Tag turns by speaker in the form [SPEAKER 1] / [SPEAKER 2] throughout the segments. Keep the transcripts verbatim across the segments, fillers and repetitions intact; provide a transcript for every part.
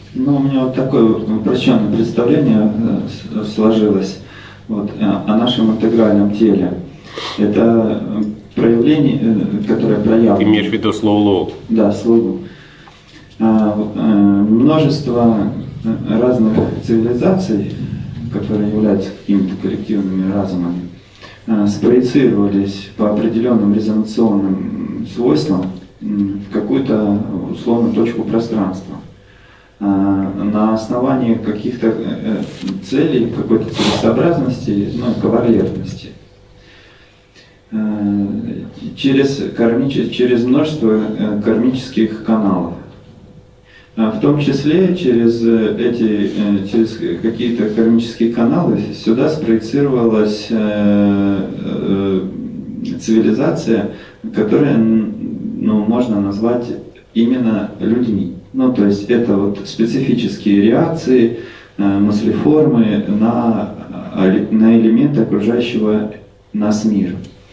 [SPEAKER 1] Ну, у меня вот такое упрощенное представление сложилось вот, о нашем интегральном теле. Это проявление, которое проявлено...
[SPEAKER 2] Ты имеешь в виду слово?
[SPEAKER 1] Да, слово. Множество разных цивилизаций, которые являются какими-то коллективными разумами, спроецировались по определенным резонационным свойствам в какую-то условную точку пространства. На основании каких-то целей, какой-то целесообразности, ну, коварлентности. Через, кармич... через множество кармических каналов. В том числе через, эти, через какие-то кармические каналы сюда спроецировалась цивилизация, которая, ну, можно назвать именно людьми. Ну, то есть это вот специфические реакции, мыслеформы на, на элементы окружающего нас мира.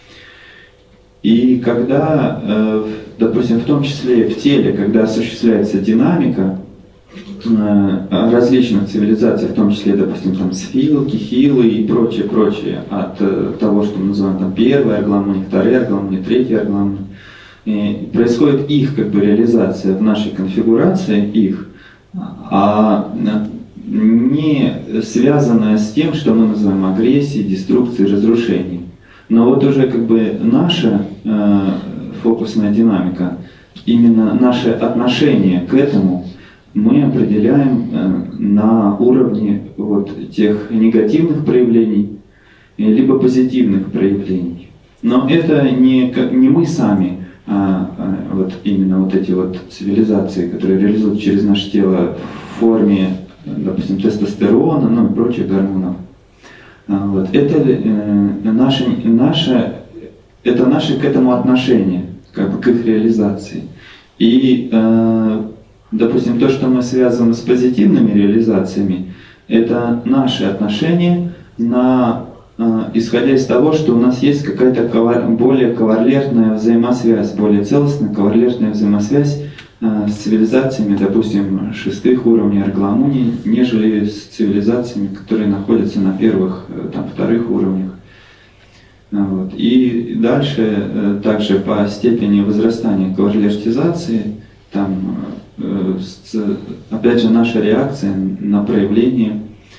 [SPEAKER 1] И когда, допустим, в том числе в теле, когда осуществляется динамика различных цивилизаций, в том числе, допустим, там сфилы, кихилы и прочее, прочее, от того, что мы называем там первая аргламония, вторая аргламония, третья аргламония, и происходит их как бы реализация в нашей конфигурации, их, а не связанная с тем, что мы называем агрессией, деструкцией, разрушением. Но вот уже как бы наша э, фокусная динамика, именно наше отношение к этому мы определяем э, на уровне вот тех негативных проявлений, либо позитивных проявлений. Но это не, не мы сами, а, а вот именно вот эти вот цивилизации, которые реализуют через наше тело в форме, допустим, тестостерона, ну и прочих гормонов. Вот. Это, э, наше, наше, это наше к этому отношение, как бы к их реализации. И, э, допустим, то, что мы связаны с позитивными реализациями, это наши отношения, на, э, исходя из того, что у нас есть какая-то ковар, более коварлентная взаимосвязь, более целостная коварлентная взаимосвязь с цивилизациями, допустим, шестых уровней аргламонии, нежели с цивилизациями, которые находятся на первых, там, вторых уровнях. Вот. И дальше, также по степени возрастания коварлертизации, там, опять же, наша реакция на проявление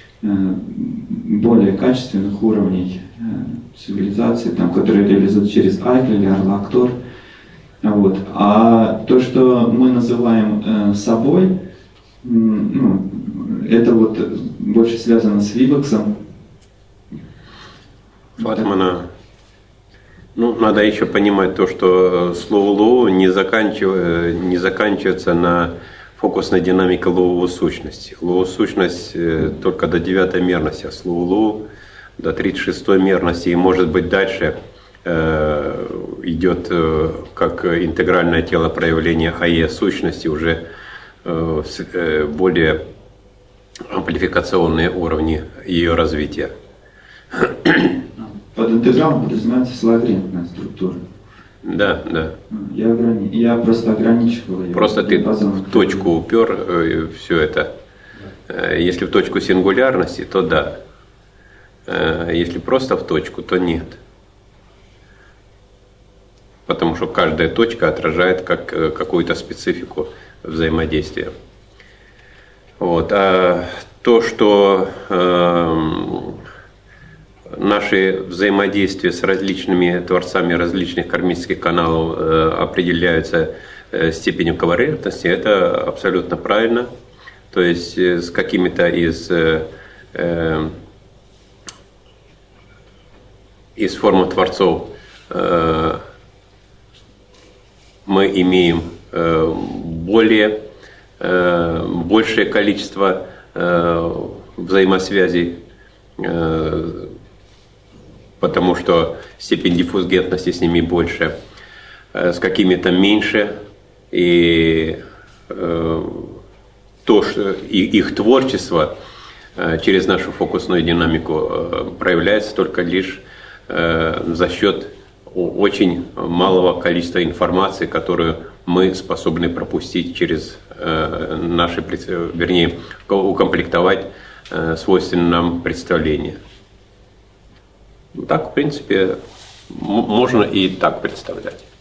[SPEAKER 1] более качественных уровней цивилизации, там, которые реализуют через Айкл или Арлактор. Вот. А то, что мы называем э, собой, ну, это вот больше связано с Виваксом.
[SPEAKER 2] Фатмана. Ну, надо еще понимать то, что слово лоу не, заканчив... не заканчивается на фокусной динамике лоу сущности. Лоу сущность э, только до девятой мерности, а слово лоу до тридцать шестой мерности, и может быть дальше идет как интегральное тело проявления АЕ сущности, уже более амплификационные уровни ее развития.
[SPEAKER 1] Под интегралом подразумевается слоагрентная структура.
[SPEAKER 2] Да, да.
[SPEAKER 1] Я, ограни... Я просто ограничивал ее.
[SPEAKER 2] Просто ты в точку упер все это. Если в точку сингулярности, то да. Если просто в точку, то нет. Потому что каждая точка отражает как, какую-то специфику взаимодействия. Вот. А то, что э, наши взаимодействия с различными творцами различных кармических каналов э, определяются э, степенью коварентности, это абсолютно правильно. То есть э, с какими-то из, э, э, из форм творцов э, мы имеем э, более, э, большее количество э, взаимосвязей, э, потому что степень диффузгентности с ними больше, э, с какими-то меньше, и э, то, что и, их творчество э, через нашу фокусную динамику э, проявляется только лишь э, за счет очень малого количества информации, которую мы способны пропустить через э, наши, вернее, укомплектовать э, свойственные нам представления. Так, в принципе, можно и так представлять.